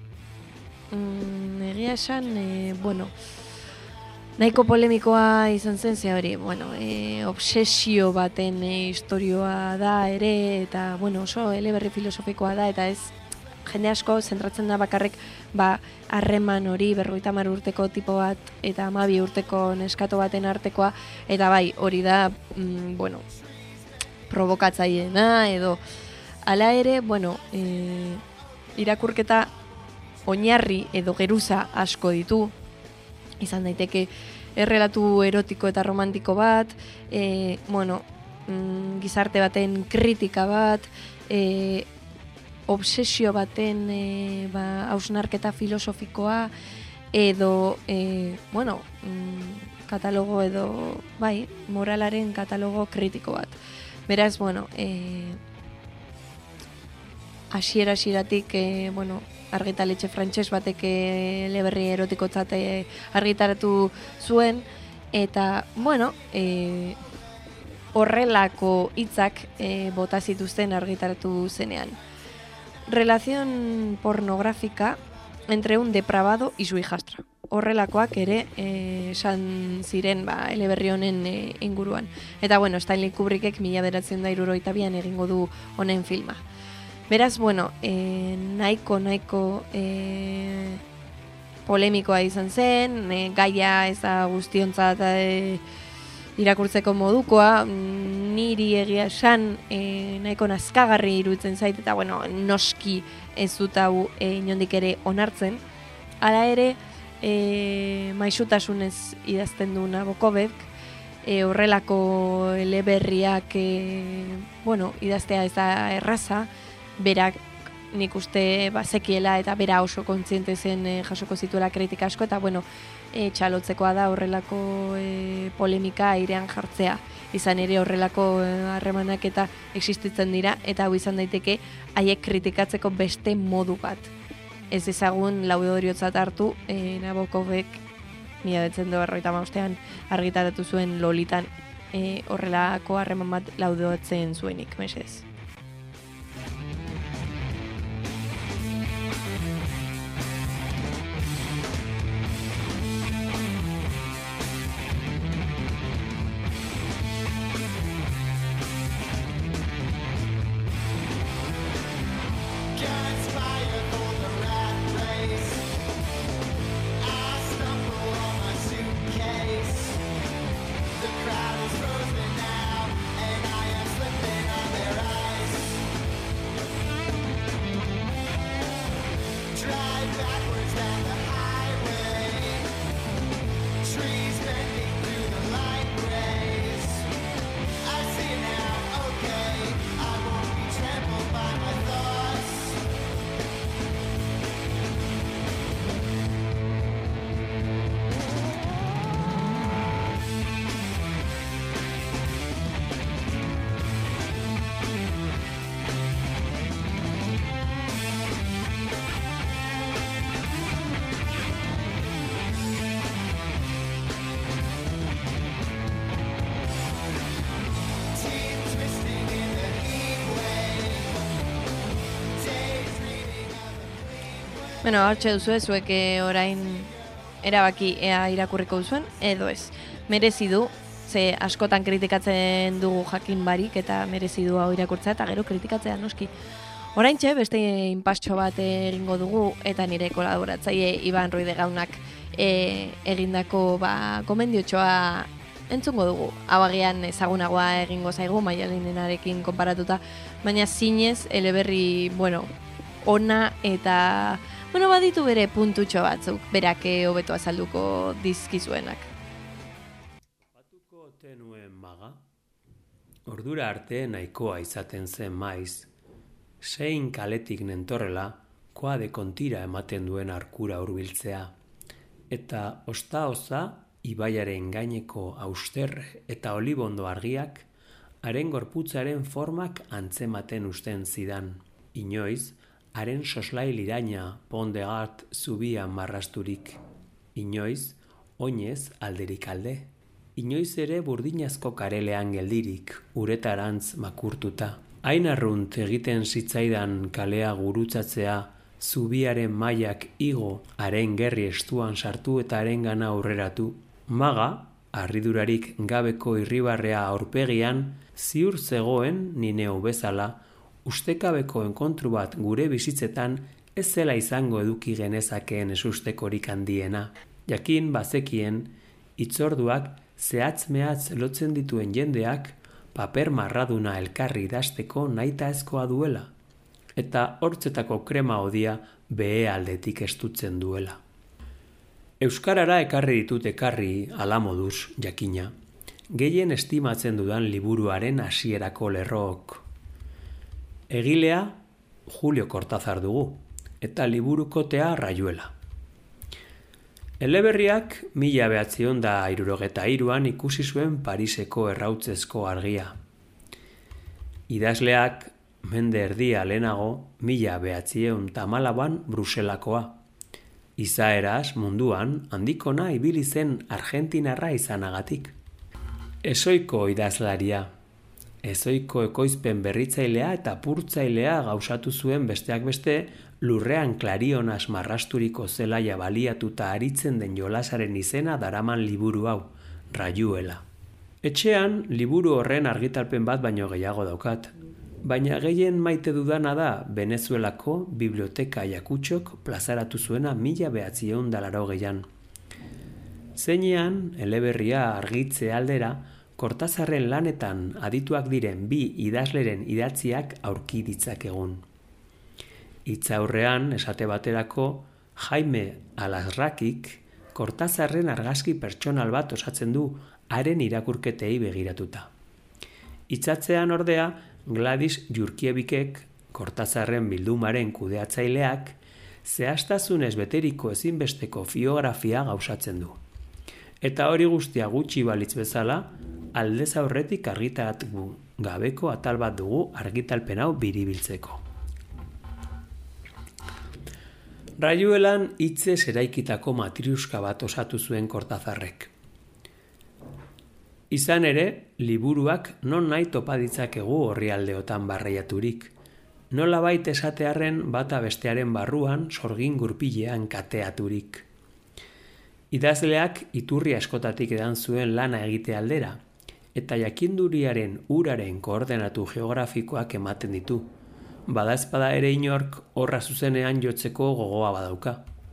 S1: mm, egia esan, e, bueno, nahiko polemikoa izan zen, ze hori, bueno, e, obsesio baten e, istorioa da ere, eta, bueno, oso eleberri filosofikoa da, eta ez jende asko zentratzen da bakarrik ba harreman hori berrogeita hamar urteko tipo bat eta hamabi urteko neskato baten artekoa, eta bai, hori da mm, bueno, provokatzaileena edo hala ere, bueno, e, irakurketa oinarri edo geruza asko ditu, izan daiteke errelatu erotiko eta romantiko bat, e, bueno, mm, gizarte baten kritika bat, e, obsesio baten e, ba, hausnarketa filosofikoa edo, e, bueno, mm, katalogo edo, bai, moralaren katalogo kritiko bat. Beraz, bueno, e, asiera asieratik, e, bueno, argitaletxe frantses batek eleberri erotikotzat e, argitaratu zuen, eta, bueno, e, horrelako hitzak e, bota zituzten argitaratu zenean. Relación pornográfica entre un depravado y su hijastra. Horrelakoak ere eh, esan ziren ba, eleberri honen eh, inguruan. Eta, bueno, Stanley Kubrickek mila bederatziehun eta hirurogeita bian egingo du honen filma. Beraz, bueno, eh, nahiko, nahiko eh, polemikoa izan zen, eh, gaia ez da guztiontzat eh, irakurtzeko modukoa, niri egia esan e, nahiko nazkagarri iruditzen zait, eta bueno, noski ez dut hau e, inondik ere onartzen. Hala ere, e, maisutasunez idazten du Nabokovek, e, horrelako eleberriak e, bueno, idaztea ez da erraza, berak nik uste bazekiela eta bera oso kontziente zen e, jasoko zituela kritika asko, eta bueno, e, txalotzekoa da horrelako e, polemika airean jartzea. Izan ere horrelako harremanak e, eta existitzen dira, eta hau izan daiteke haiek kritikatzeko beste modu bat. Ez ezagun laudoriotzat hartu, e, Nabokovek mila bederatziehun eta berrogeita hamabostean argitaratu zuen Lolitan e, horrelako harreman bat laudotzen zuenik, mesedez. Bueno, hartxe duzu zuek orain erabaki ea irakurriko duzuen, edo ez. Merezi du, ze askotan kritikatzen dugu jakin barik, eta merezi du hau irakurtzea, eta gero kritikatzea noski. Oraintxe beste inpastxo bat egingo dugu, eta nire kolaboratzaile Iban Ruidegaunak e, egindako ba, gomendiotxoa entzungo dugu. Hau agian ezagunagoa egingo zaigu, Maialenenarekin konparatuta, baina zinez eleberri, bueno, ona eta... Bueno, baditu bere puntutxo batzuk, berak hobeto azalduko dizkizuenak.
S4: Batuko tenuen maga, ordura arte nahikoa izaten zen maiz, zein kaletik nentorrela, koade kontira ematen duen arkura hurbiltzea, eta osta-oza ibaiaren gaineko auster eta olibondo argiak, haren gorputzaren formak antzematen usten zidan, inoiz, haren soslai liraina Pont-de-Gard zubian marrasturik. Inoiz, oinez alderik alde. Inoiz ere burdinazko karelean geldirik, uretarantz makurtuta. Hain arrunt egiten zitzaidan kalea gurutzatzea, zubiaren mailak igo, haren gerri estuan sartu eta haren gana aurreratu. Maga, harridurarik gabeko irribarrea aurpegian, ziur zegoen nineu bezala, ustekabeko enkontru bat gure bizitzetan ez zela izango eduki genezakeen esustekorik handiena. Jakin bazekien, hitzorduak zehatz-mehatz lotzen dituen jendeak paper marraduna elkarri idazteko nahitaezkoa duela, eta hortzetako krema odia behe aldetik estutzen duela. Euskarara ekarri ditut ekarri ala moduz, jakina, gehien estimatzen dudan liburuaren hasierako lerrook. Egilea Julio Cortázar dugu, eta liburukotea Rayuela. Eleberriak mila behatziehun eta hirurogeta hiruan ikusi zuen Pariseko errautzezko argia. Idazleak mende erdia lehenago mila behatziehun eta hamalauan Bruselakoa. Izaeraz munduan handikona ibili zen argentinarra izanagatik. Ezoiko idazlaria. Ezoiko ekoizpen berritzailea eta purtzailea gauzatu zuen besteak beste lurrean klarionaz marrasturiko zelaia baliatuta aritzen den jolasaren izena daraman liburu hau, Rayuela. Etxean liburu horren argitalpen bat baino gehiago daukat, baina gehien maite dudana da Venezuelako biblioteka jakutxok plazaratu zuena mila behatziehun eta laurogeian. Zeinean, eleberria argitze aldera, Kortazarren lanetan adituak diren bi idazleren idatziak aurki ditzakegun. Hitzaurrean, esate baterako, Jaime Alasrakik Kortazarren argazki pertsonal bat osatzen du haren irakurketei begiratuta. Hitzatzean ordea, Gladys Jurkiewicek, Kortazarren bildumaren kudeatzaileak, zehaztasunez beteriko ezinbesteko biografia gauzatzen du. Eta hori guztia gutxi balitz bezala, aldez aurretik argitaratu gabeko atal bat dugu argitalpen hau biribiltzeko. Rayuelan hitzez eraikitako matriuska bat osatu zuen Kortazarrek. Izan ere, liburuak non nahi topa ditzakegu orrialdeotan barreiaturik. Nolabait esatearren bata bestearen barruan sorgin gurpilean kateaturik. Idazleak iturri askotatik edan zuen lana egite aldera, eta jakinduriaren uraren koordenatu geografikoak ematen ditu. Badaezpada ere inork horra zuzenean jotzeko gogoa badauka.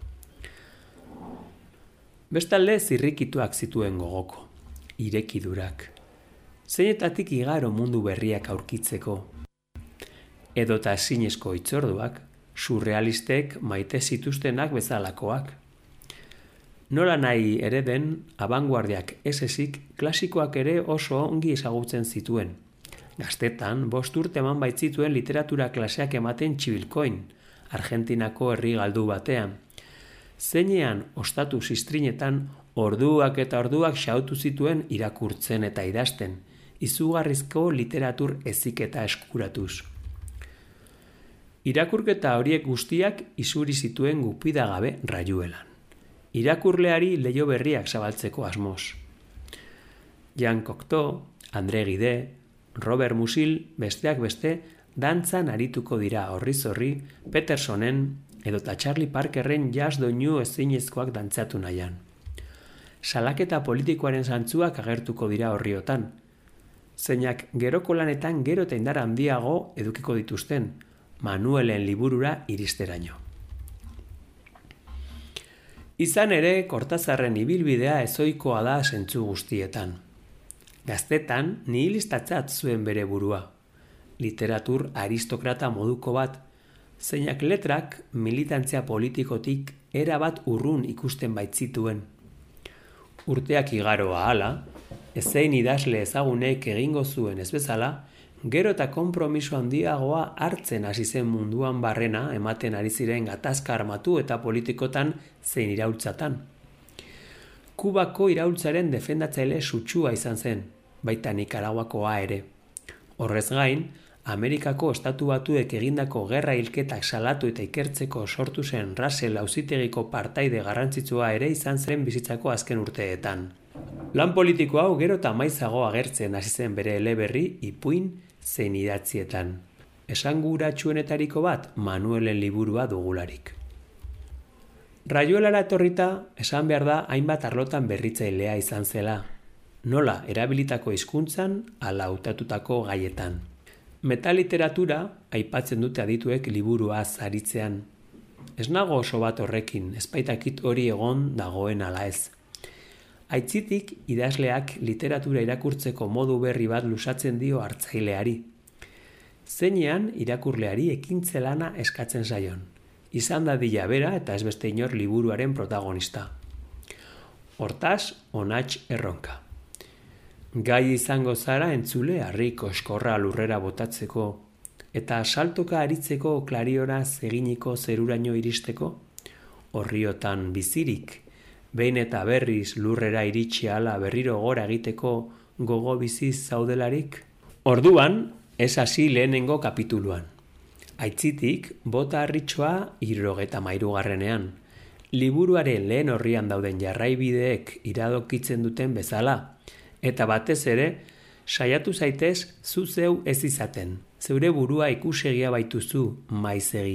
S4: Bestalde zirrikituak zituen gogoko, irekidurak. Zeinetatik igaro mundu berriak aurkitzeko. Edota ezinezko hitzorduak, surrealistek maite zituztenak bezalakoak. Nola nahi ere den, abanguardiak ez ezik, klasikoak ere oso ongi ezagutzen zituen. Gaztetan, bost urte eman baitzituen literatura klaseak ematen Txibilkoin, Argentinako herri galdu batean. Zeinean, ostatu ziztrinetan, orduak eta orduak xautu zituen irakurtzen eta idazten, izugarrizko literatur eziketa eskuratuz. Irakurketa horiek guztiak izuri zituen gupidagabe Rayuelan. Irakurleari leiho berriak zabaltzeko asmoz. Jean Cocteau, André Gide, Robert Musil, besteak beste, dantzan arituko dira horriz horri, Petersonen edota Charlie Parkerren jazz doinu ezinezkoak dantzatu nahian. Salaketa politikoaren zantzuak agertuko dira horriotan. Zeinak geroko lanetan gero eta indar handiago edukiko dituzten, Manuelen liburura iristeraino. Izan ere, Kortazarren ibilbidea ezoikoa da zentzu guztietan. Gaztetan, nihilistatzat zuen bere burua. Literatur aristokrata moduko bat, zeinak letrak militantzia politikotik erabat urrun ikusten baitzituen. Urteak igaroa hala, ezein idazle ezagunek egingo zuen ez bezala, gero eta konpromiso handiagoa hartzen hasi zen munduan barrena ematen ari ziren gatazka armatu eta politikotan zein iraultzatan. Kubako iraultzaren defendatzaile sutsua izan zen, baita Nikaraguakoa ere. Horrez gain, Amerikako estatu batuek egindako gerra hilketak salatu eta ikertzeko sortu zen Russell auzitegiko partaide garrantzitsua ere izan zen bizitzako azken urteetan. Lan politiko hau gero eta maizago agertzen hasi zen bere eleberri, ipuin, zein idatzietan. Esanguratsuenetariko bat Manuelen liburua dugularik. Rayuelara etorrita, esan behar da hainbat arlotan berritzailea izan zela. Nola erabilitako hizkuntzan ala hautatutako gaietan. Metaliteratura aipatzen dute adituek liburua zaritzean. Ez nago oso bat horrekin, ezbaitakit hori egon dagoen ala ez. Aitzitik idazleak literatura irakurtzeko modu berri bat lusatzen dio hartzaileari. Zeinean irakurleari ekintze lana eskatzen zaion. Izan dadila bera eta ez beste inor liburuaren protagonista. Hortaz, onats erronka. Gai izango zara entzule harri koskorra lurrera botatzeko eta saltoka aritzeko klarioraz eginiko zeruraino iristeko, orriotan bizirik, behin eta berriz lurrera iritsi ala berriro gora egiteko gogo biziz zaudelarik. Orduan, ez hasi lehenengo kapituluan. Aitzitik, bota harritxoa hirurogeta hamairugarrenean. Liburuaren lehen horrian dauden jarraibideek iradokitzen duten bezala, eta batez ere, saiatu zaitez zu zeu ez izaten. Zeure burua ikusegia baituzu maizegi.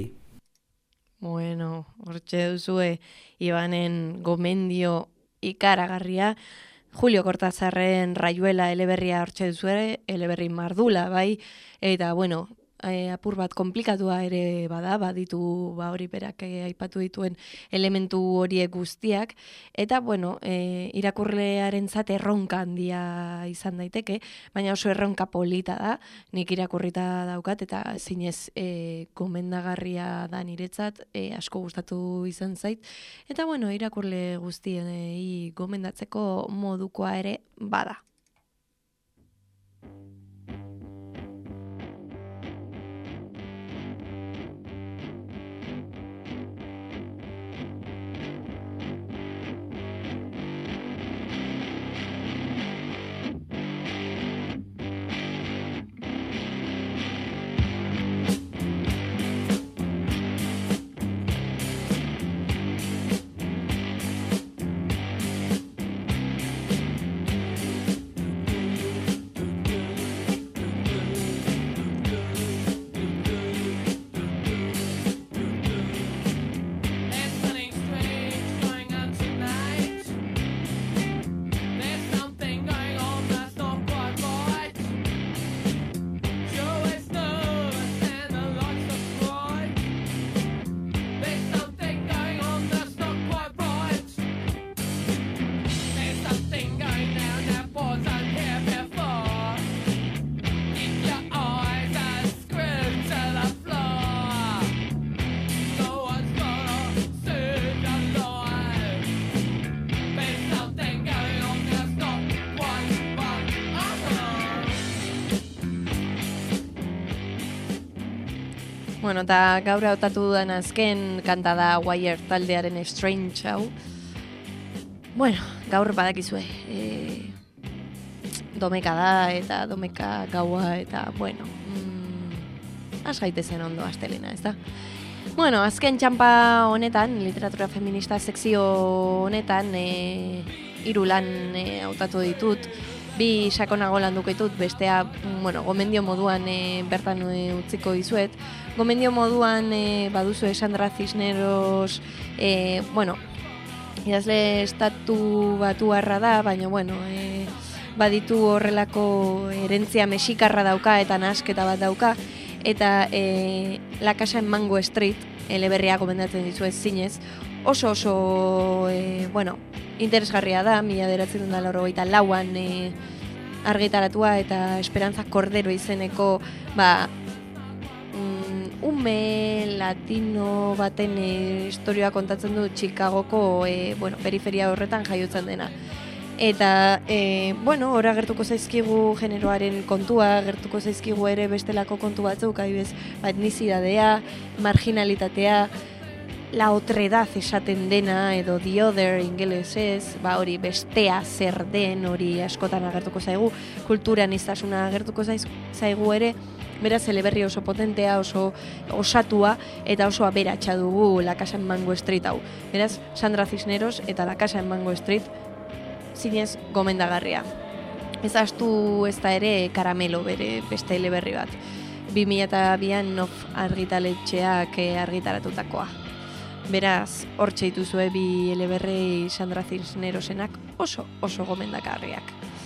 S1: Bueno, hortxe duzue Ibanen gomendio ikaragarria. Julio Kortazarren Rayuela eleberria hortxe duzue, eleberri mardula, bai? Eta, bueno, e, apur bat komplikatua ere bada, baditu ba hori berak e, aipatu dituen elementu horiek guztiak, eta bueno, e, irakurlearentzat erronka handia izan daiteke, baina oso erronka polita da, nik irakurrita daukat, eta zinez e, gomendagarria da niretzat, e, asko gustatu izan zait, eta bueno, irakurle guztiei gomendatzeko modukoa ere bada. Bueno, eta gaur hautatu dudan azken kanta da Wire taldearen Strange hau. Bueno, gaur badakizue, e, domeka da eta domeka gaua eta, bueno, mm, az gaitezen ondo astelena, ez da? Bueno, azken txampa honetan, literatura feminista sekzio honetan, e, hiru lan e, hautatu ditut, bi sakonago landuko ditut, bestea, bueno, gomendio moduan e, bertan e, utziko dizuet. Gomendio moduan e, baduzu Sandra Cisneros, e, bueno, idazle estatu batuarra da, baina, bueno, e, baditu horrelako herentzia mexikarra dauka eta nasketa bat dauka, eta e, La Casa en Mango Street, eleberria gomendatzen dizuet zinez, oso oso, e, bueno, interesgarria da, mila bederatziehun eta laurogeita lauan e, argitaratua eta Esperanza Cordero izeneko, ba, mm, ume latino baten e, historia kontatzen du Chicagoko e, bueno, periferia horretan jaiotzen dena. Eta, e, bueno, hor agertuko zaizkigu generoaren kontua, agertuko zaizkigu ere bestelako kontu batzuk, adibidez, ba, etnizidadea, marginalitatea, la otredad esaten dena, edo the other ingelesez, ba hori bestea zer den, hori askotan agertuko zaigu, kulturan iztasuna agertuko zaigu ere, beraz eleberri oso potentea, oso osatua, eta oso aberatsa dugu La Casa en Mango Street hau. Beraz, Sandra Cisneros eta La Casa en Mango Street zinez gomendagarria. Ez astu ez da ere Karamelo bere beste eleberri bat. bi mila bian Nof argitaletxeak argitaratutakoa. Beraz, hortxe dituzue bi eleberrei Sandra Cisnerosenak oso, oso gomendagarriak.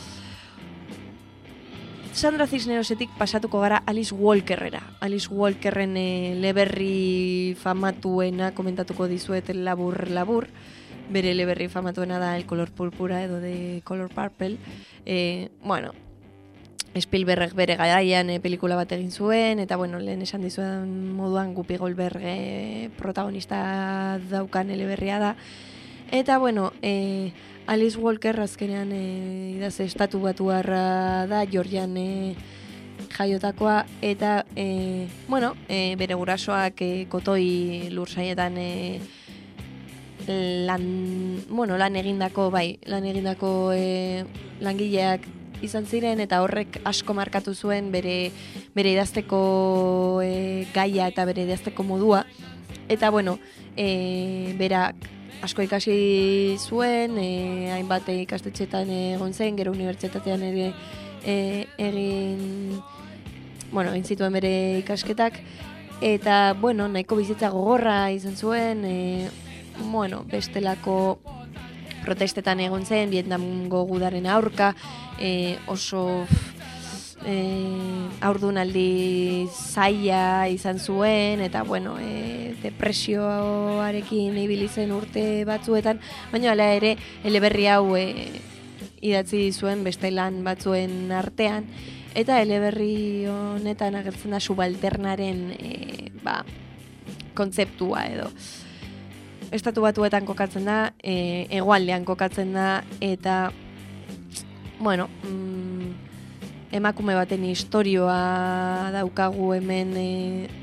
S1: Sandra Cisnerosetik pasatuko gara Alice Walkerrera. Alice Walkerren eleberri famatuena komentatuko dizuet labur-labur. Bere eleberri famatuena da El Color Púrpura edo de Color Purple. E, bueno, Spielberg bere garaian e, pelikula bat egin zuen, eta bueno, lehen esan dizuen moduan Guppy Goldberg e, protagonista daukan eleberria da. Eta bueno, e, Alice Walker azkenean e, idaz estatu batuarra da, Georgian e, jaiotakoa, eta e, bueno, e, bere gurasoak e, kotoi lursaietan e, lan, bueno, lan egindako, bai, lan egindako e, langileak izan ziren, eta horrek asko markatu zuen bere, bere idazteko e, gaia eta bere idazteko modua. Eta bueno, e, berak asko ikasi zuen, e, hainbat ikastetxetan egon zen, gero unibertsitatean ere e, egin, bueno, egin zituen bere ikasketak, eta bueno, nahiko bizitza gogorra izan zuen, e, bueno, bestelako protestetan egon zen, Vietnamgo gudaren aurka, e, oso e, haurdunaldi zaila izan zuen, eta bueno, e, depresioarekin ibili zen urte batzuetan, baina hala ere eleberri hau e, idatzi zuen beste lan batzuen artean, eta eleberri honetan agertzen da subalternaren e, ba, kontzeptua edo. Estatu Batuetan kokatzen da, e, hegoaldean kokatzen da, eta bueno, mm, emakume baten istorioa daukagu hemen e,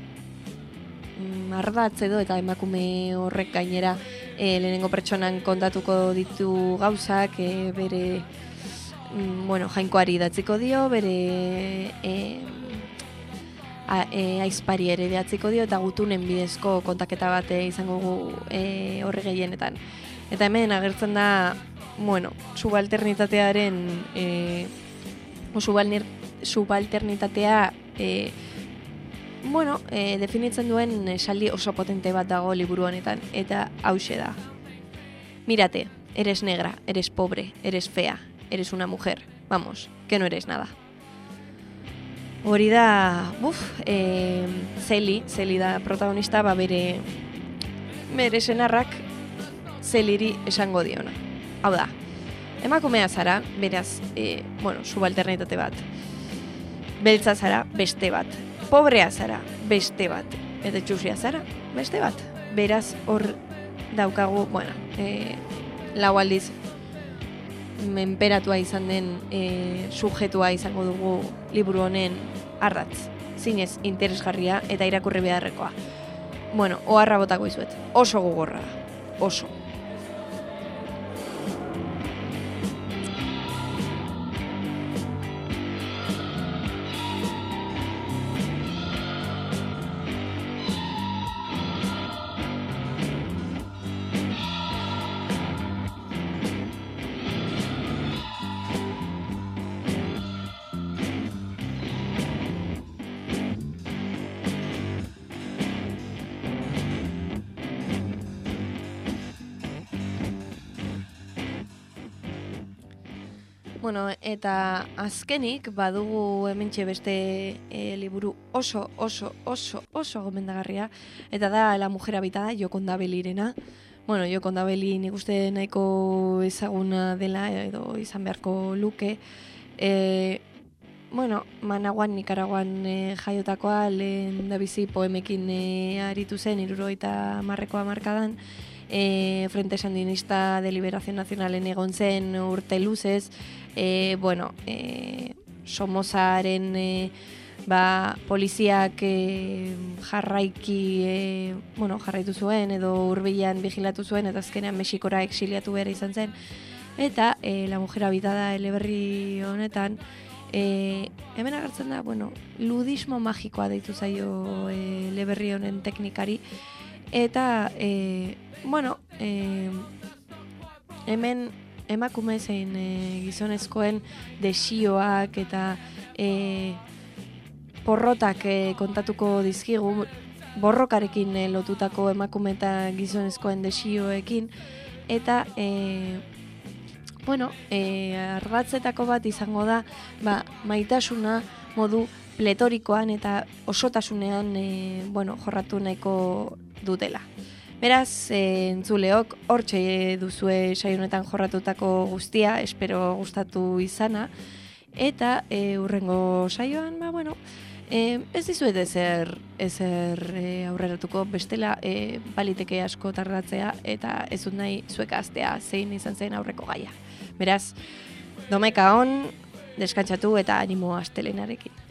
S1: ardatz edo, eta emakume horrek gainera e, lehenengo pertsonan kontatuko ditu gauzak, e, bere mm, bueno, jainkoari idatziko dio, bere e, a, e, aizpari ere idatziko dio, eta gutunen bidezko kontaketa bat izango gu e, horre gehienetan. Eta hemen agertzen da, bueno, subalternitatearen e, subalner, subalternitatea e, bueno, e, definitzen duen esaldi oso potente bat dago liburu honetan, eta hauxe da. Mírate, eres negra, eres pobre, eres fea, eres una mujer, vamos, que no eres nada. Hori da, buf, e, Zeli, Zeli da protagonista, ba bere, bere senarrak Zeliri esango diona. Hau da, emakumea zara, beraz, e, bueno, subalternitate bat. Beltza zara, beste bat. Pobrea zara, beste bat. Eta txusia zara, beste bat. Beraz, hor daukagu, bueno, e, lau aldiz menperatua izan den e, sujetua izango dugu liburu honen ardatz. Zinez interesgarria eta irakurri beharrekoa. Bueno, oharra botako izuet. Oso gogorra da. Oso. Bueno, eta azkenik badugu hementxe beste e, liburu oso, oso, oso, oso gomendagarria, eta da La Mujer Habitada, Jon Kondabelirena. Bueno, Jon Kondabeli nik uste nahiko ezaguna dela edo izan beharko luke. E, bueno, Managuan, Nikaraguan e, jaiotakoa, lehen da bizi poemekin e, aritu zen, hirurogeita hamarreko hamarkadan. E, Frente Sandinista de Liberación Nacionalen egon zen urte luzez, e, bueno, e, Somozaren e, ba, poliziak e, jarraiki e, bueno, jarraitu zuen edo hurbilan vigilatu zuen, eta azkenean Mexikora exiliatu behar izan zen. Eta e, La Mujer Habitada eleberri honetan, e, hemen agertzen da, bueno, ludismo magikoa deitu zaio e, eleberri honen teknikari, eta e, bueno, e, hemen emakume zein e, gizonezkoen desioak eta e, porrotak e, kontatuko dizkigu, borrokarekin e, lotutako emakume eta gizonezkoen desioekin, eta e, bueno, e, ardatzetako bat izango da, ba, maitasuna modu pletorikoan eta osotasunean e, bueno, jorratu nahiko dutela. Beraz, e, entzuleok, hortxe duzue saio honetan jorratutako guztia, espero gustatu izana, eta e, urrengo saioan, ba, bueno, e, ez dizuet ezer, ezer e, aurreratuko, bestela e, baliteke asko tardatzea, eta ez dut nahi zuek astea zein izan zen aurreko gaia. Beraz, domeka on, deskantzatu eta animo astelenarekin.